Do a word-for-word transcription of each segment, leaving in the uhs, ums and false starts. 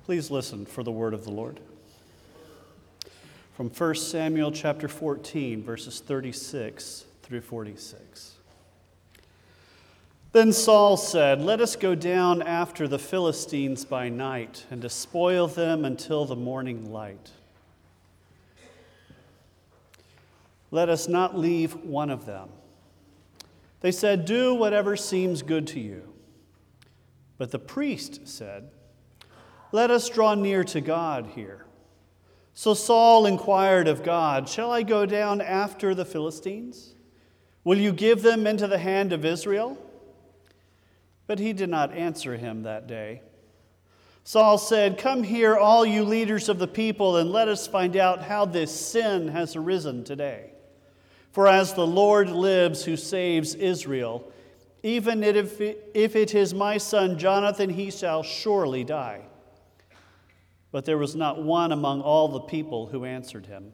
Please listen for the word of the Lord. From First Samuel chapter fourteen, verses thirty-six through forty-six. Then Saul said, "Let us go down after the Philistines by night and despoil them until the morning light. Let us not leave one of them." They said, "Do whatever seems good to you." But the priest said, "Let us draw near to God here." So Saul inquired of God, "Shall I go down after the Philistines? Will you give them into the hand of Israel?" But he did not answer him that day. Saul said, "Come here, all you leaders of the people, and let us find out how this sin has arisen today. For as the Lord lives who saves Israel, even if it, if it is my son Jonathan, he shall surely die." But there was not one among all the people who answered him.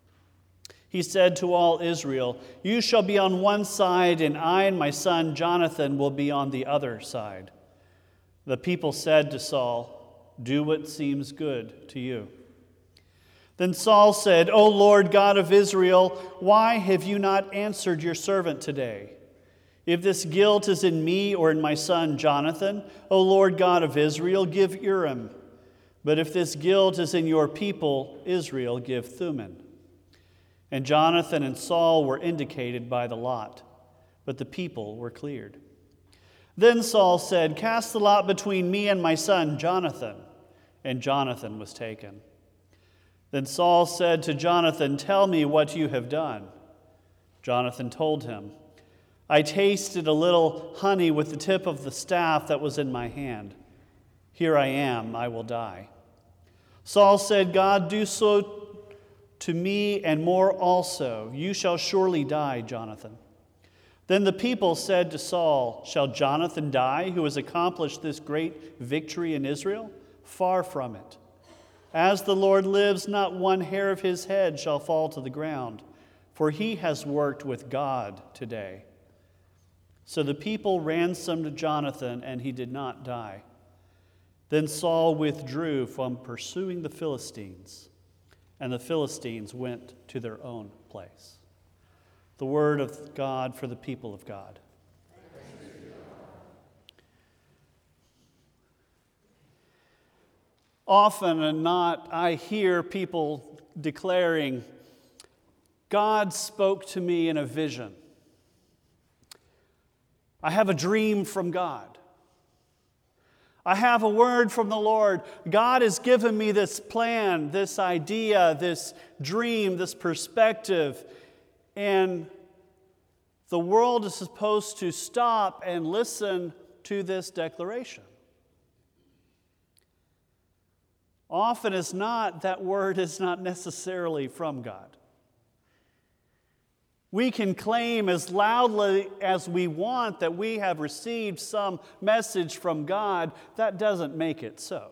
He said to all Israel, "You shall be on one side, and I and my son Jonathan will be on the other side." The people said to Saul, "Do what seems good to you." Then Saul said, "O Lord God of Israel, why have you not answered your servant today? If this guilt is in me or in my son Jonathan, O Lord God of Israel, give Urim. But if this guilt is in your people, Israel, give Thummim." And Jonathan and Saul were indicated by the lot, but the people were cleared. Then Saul said, "Cast the lot between me and my son Jonathan." And Jonathan was taken. Then Saul said to Jonathan, "Tell me what you have done." Jonathan told him, "I tasted a little honey with the tip of the staff that was in my hand. Here I am, I will die." Saul said, "God, do so to me and more also. You shall surely die, Jonathan." Then the people said to Saul, "Shall Jonathan die, who has accomplished this great victory in Israel? Far from it. As the Lord lives, not one hair of his head shall fall to the ground, for he has worked with God today." So the people ransomed Jonathan, and he did not die. Then Saul withdrew from pursuing the Philistines, and the Philistines went to their own place. The word of God for the people of God. Often and not, I hear people declaring, "God spoke to me in a vision. I have a dream from God. I have a word from the Lord. God has given me this plan, this idea, this dream, this perspective." And the world is supposed to stop and listen to this declaration. Often as not, that word is not necessarily from God. We can claim as loudly as we want that we have received some message from God. That doesn't make it so.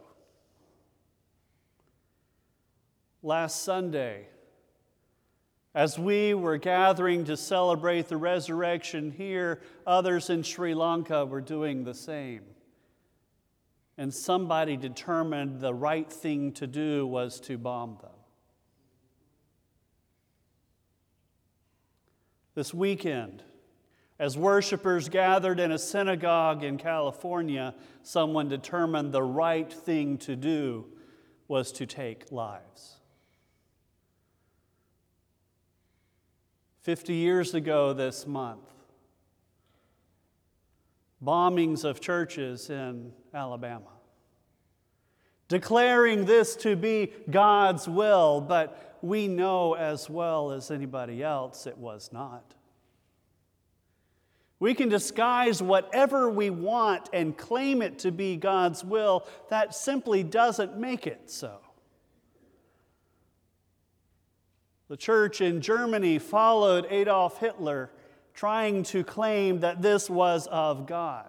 Last Sunday, as we were gathering to celebrate the resurrection here, others in Sri Lanka were doing the same. And somebody determined the right thing to do was to bomb them. This weekend, as worshipers gathered in a synagogue in California, someone determined the right thing to do was to take lives. Fifty years ago this month, bombings of churches in Alabama, declaring this to be God's will, but we know as well as anybody else it was not. We can disguise whatever we want and claim it to be God's will. That simply doesn't make it so. The church in Germany followed Adolf Hitler, trying to claim that this was of God.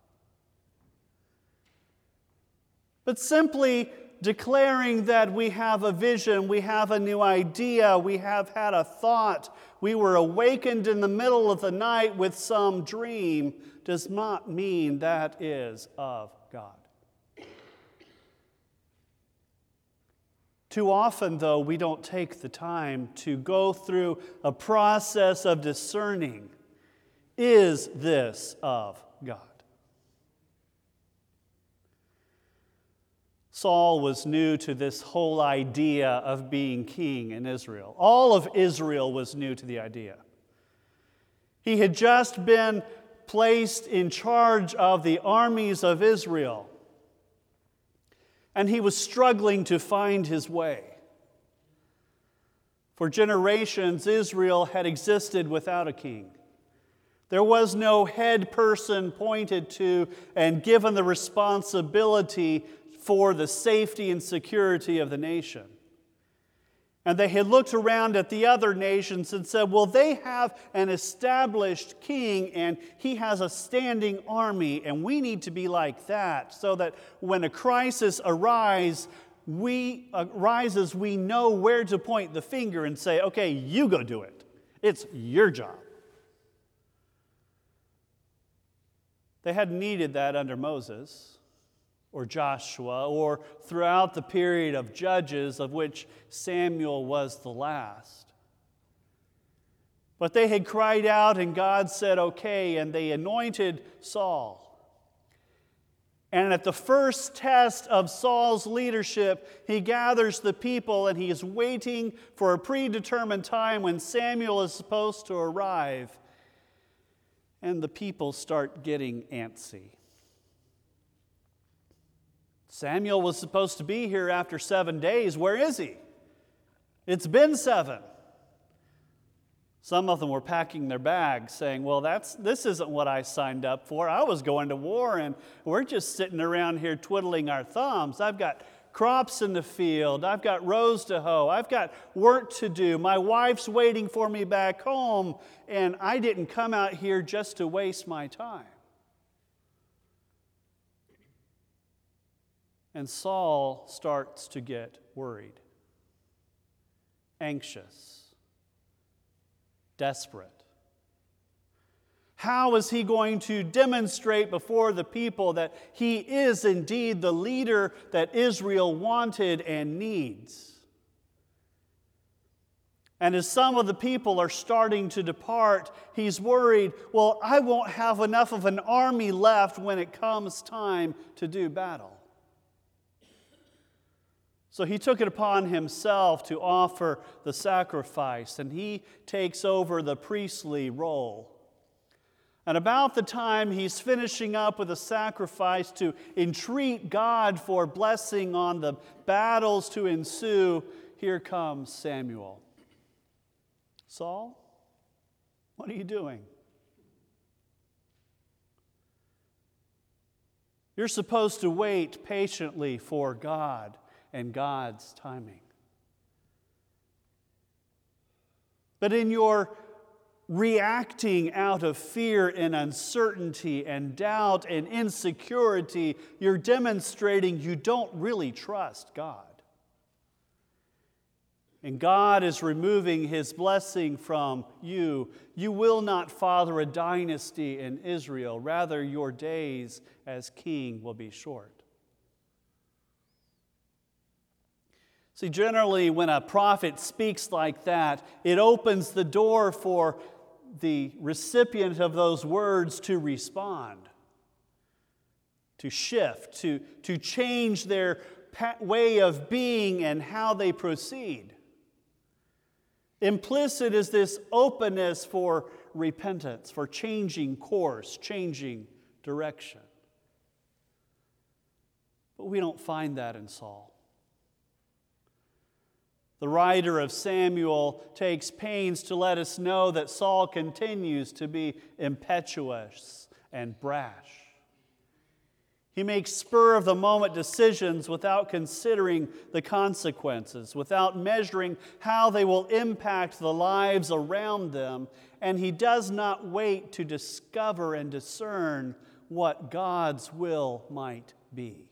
But simply declaring that we have a vision, we have a new idea, we have had a thought, we were awakened in the middle of the night with some dream, does not mean that is of God. Too often, though, we don't take the time to go through a process of discerning, is this of God? Saul was new to this whole idea of being king in Israel. All of Israel was new to the idea. He had just been placed in charge of the armies of Israel, and he was struggling to find his way. For generations, Israel had existed without a king. There was no head person pointed to and given the responsibility for the safety and security of the nation. And they had looked around at the other nations and said, well, they have an established king and he has a standing army, and we need to be like that so that when a crisis arise, we, arises, we know where to point the finger and say, okay, you go do it. It's your job. They hadn't needed that under Moses or Joshua, or throughout the period of Judges, of which Samuel was the last. But they had cried out, and God said, okay, and they anointed Saul. And at the first test of Saul's leadership, he gathers the people, and he is waiting for a predetermined time when Samuel is supposed to arrive. And the people start getting antsy. Samuel was supposed to be here after seven days. Where is he? It's been seven. Some of them were packing their bags saying, well, that's this isn't what I signed up for. I was going to war, and we're just sitting around here twiddling our thumbs. I've got crops in the field. I've got rows to hoe. I've got work to do. My wife's waiting for me back home, and I didn't come out here just to waste my time. And Saul starts to get worried, anxious, desperate. How is he going to demonstrate before the people that he is indeed the leader that Israel wanted and needs? And as some of the people are starting to depart, he's worried, well, I won't have enough of an army left when it comes time to do battle. So he took it upon himself to offer the sacrifice, and he takes over the priestly role. And about the time he's finishing up with a sacrifice to entreat God for blessing on the battles to ensue, here comes Samuel. Saul, what are you doing? You're supposed to wait patiently for God and God's timing. But in your reacting out of fear and uncertainty and doubt and insecurity, you're demonstrating you don't really trust God. And God is removing His blessing from you. You will not father a dynasty in Israel. Rather, your days as king will be short. See, generally, when a prophet speaks like that, it opens the door for the recipient of those words to respond, to shift, to, to change their way of being and how they proceed. Implicit is this openness for repentance, for changing course, changing direction. But we don't find that in Saul. The writer of Samuel takes pains to let us know that Saul continues to be impetuous and brash. He makes spur-of-the-moment decisions without considering the consequences, without measuring how they will impact the lives around them, and he does not wait to discover and discern what God's will might be.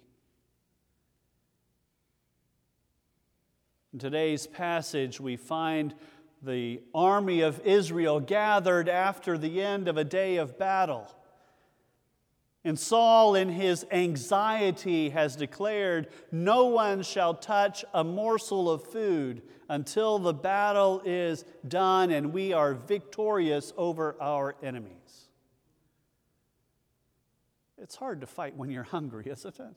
In today's passage, we find the army of Israel gathered after the end of a day of battle. And Saul, in his anxiety, has declared, "No one shall touch a morsel of food until the battle is done and we are victorious over our enemies." It's hard to fight when you're hungry, isn't it?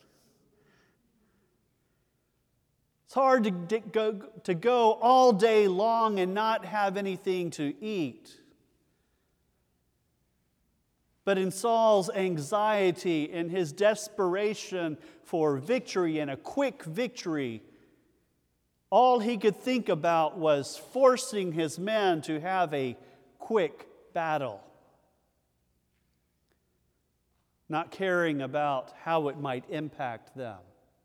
It's hard to go, to go all day long and not have anything to eat. But in Saul's anxiety, in his desperation for victory and a quick victory, all he could think about was forcing his men to have a quick battle, not caring about how it might impact them.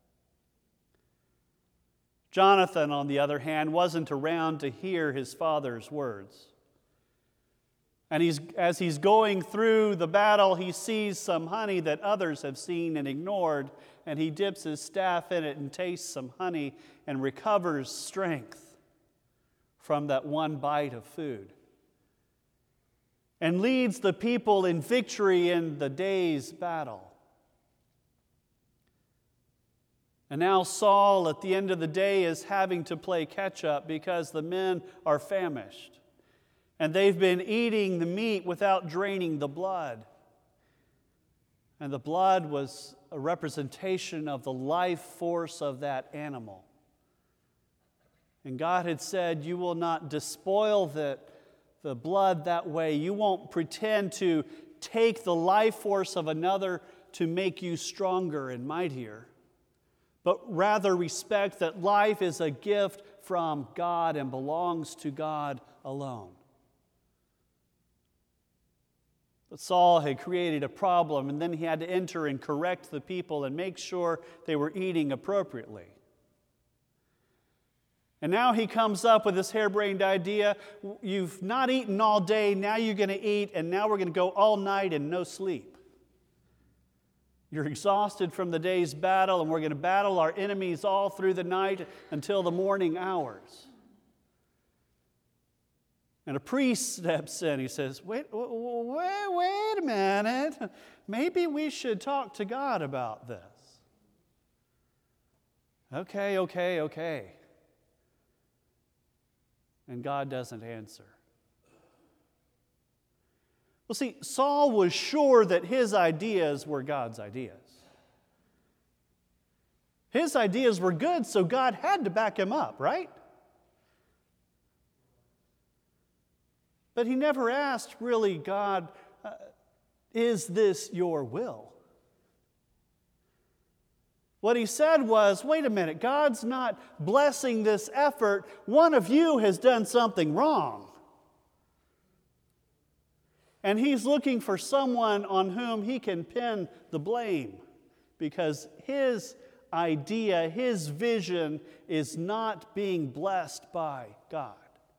Jonathan, on the other hand, wasn't around to hear his father's words. And he's, as he's going through the battle, he sees some honey that others have seen and ignored, and he dips his staff in it and tastes some honey and recovers strength from that one bite of food, and leads the people in victory in the day's battle. And now Saul, at the end of the day, is having to play catch-up because the men are famished. And they've been eating the meat without draining the blood. And the blood was a representation of the life force of that animal. And God had said, "You will not despoil the, the blood that way. You won't pretend to take the life force of another to make you stronger and mightier, but rather respect that life is a gift from God and belongs to God alone." But Saul had created a problem, and then he had to enter and correct the people and make sure they were eating appropriately. And now he comes up with this harebrained idea: you've not eaten all day, now you're going to eat, and now we're going to go all night and no sleep. You're exhausted from the day's battle, and we're going to battle our enemies all through the night until the morning hours. And a priest steps in. He says, wait, wait, wait a minute. Maybe we should talk to God about this. Okay, okay, okay. And God doesn't answer. Well, see, Saul was sure that his ideas were God's ideas. His ideas were good, so God had to back him up, right? But he never asked, really, God, uh, is this your will? What he said was, wait a minute, God's not blessing this effort. One of you has done something wrong. And he's looking for someone on whom he can pin the blame, because his idea, his vision is not being blessed by God.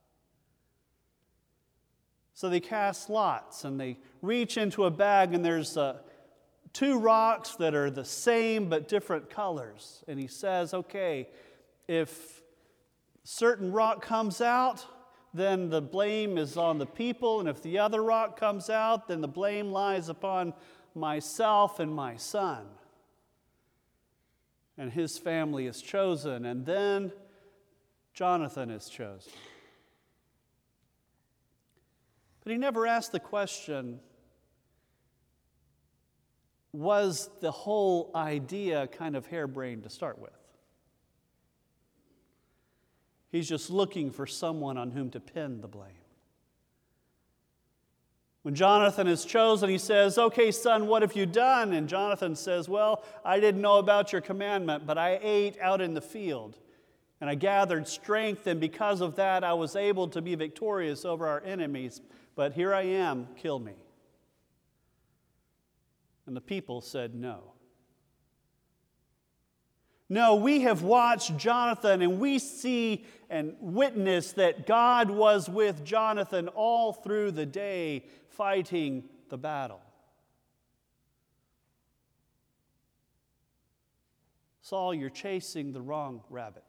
So they cast lots, and they reach into a bag, and there's uh, two rocks that are the same but different colors. And he says, okay, if certain rock comes out, then the blame is on the people, and if the other rock comes out, then the blame lies upon myself and my son. And his family is chosen, and then Jonathan is chosen. But he never asked the question, was the whole idea kind of harebrained to start with? He's just looking for someone on whom to pin the blame. When Jonathan is chosen, he says, okay, son, what have you done? And Jonathan says, well, I didn't know about your commandment, but I ate out in the field. And I gathered strength, and because of that, I was able to be victorious over our enemies. But here I am, kill me. And the people said no. No, we have watched Jonathan, and we see and witness that God was with Jonathan all through the day fighting the battle. Saul, you're chasing the wrong rabbit.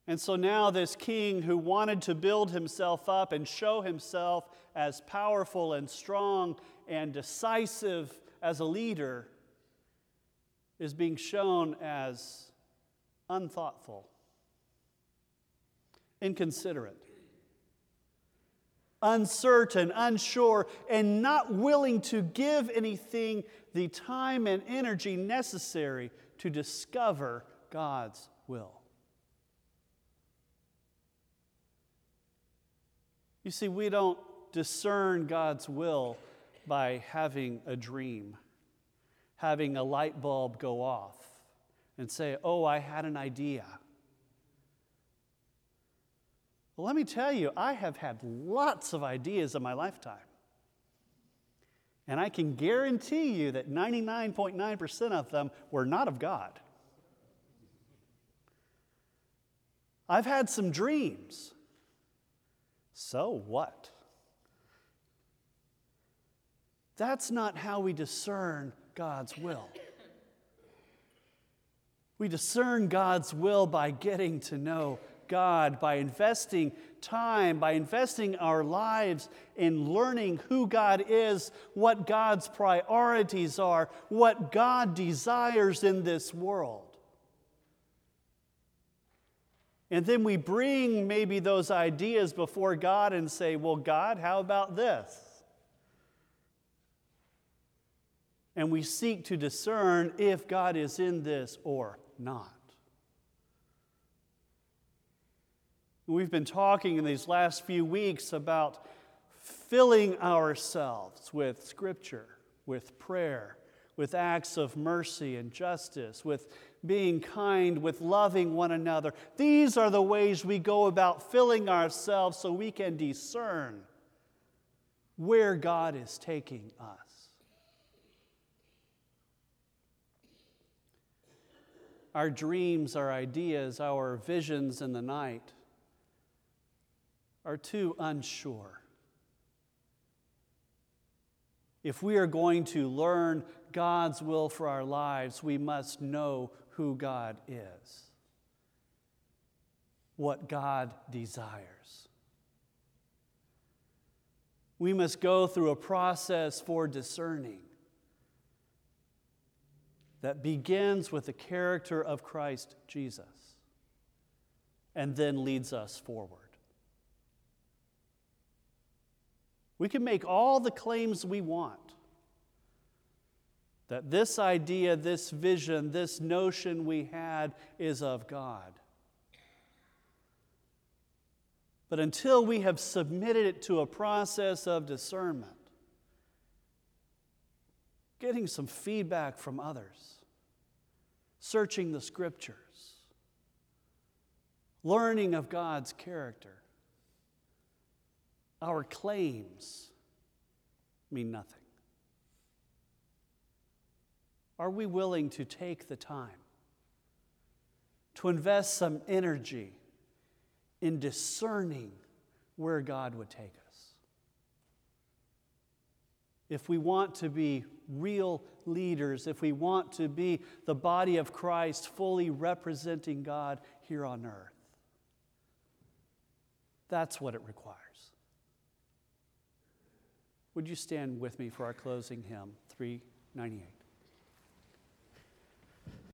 And so now this king who wanted to build himself up and show himself as powerful and strong and decisive as a leader is being shown as unthoughtful, inconsiderate, uncertain, unsure, and not willing to give anything the time and energy necessary to discover God's will. You see, we don't discern God's will by having a dream, having a light bulb go off, and say, oh, I had an idea. Well, let me tell you, I have had lots of ideas in my lifetime. And I can guarantee you that ninety-nine point nine percent of them were not of God. I've had some dreams. So what? That's not how we discern God's will. We discern God's will by getting to know God, by investing time, by investing our lives in learning who God is, what God's priorities are, what God desires in this world. And then we bring maybe those ideas before God and say, well, God, how about this? And we seek to discern if God is in this or not. We've been talking in these last few weeks about filling ourselves with Scripture, with prayer, with acts of mercy and justice, with being kind, with loving one another. These are the ways we go about filling ourselves so we can discern where God is taking us. Our dreams, our ideas, our visions in the night are too unsure. If we are going to learn God's will for our lives, we must know who God is, what God desires. We must go through a process for discerning that begins with the character of Christ Jesus and then leads us forward. We can make all the claims we want that this idea, this vision, this notion we had is of God. But until we have submitted it to a process of discernment, getting some feedback from others, searching the Scriptures, learning of God's character, our claims mean nothing. Are we willing to take the time to invest some energy in discerning where God would take us? If we want to be real leaders, if we want to be the body of Christ fully representing God here on earth, that's what it requires. Would you stand with me for our closing hymn, three ninety-eight?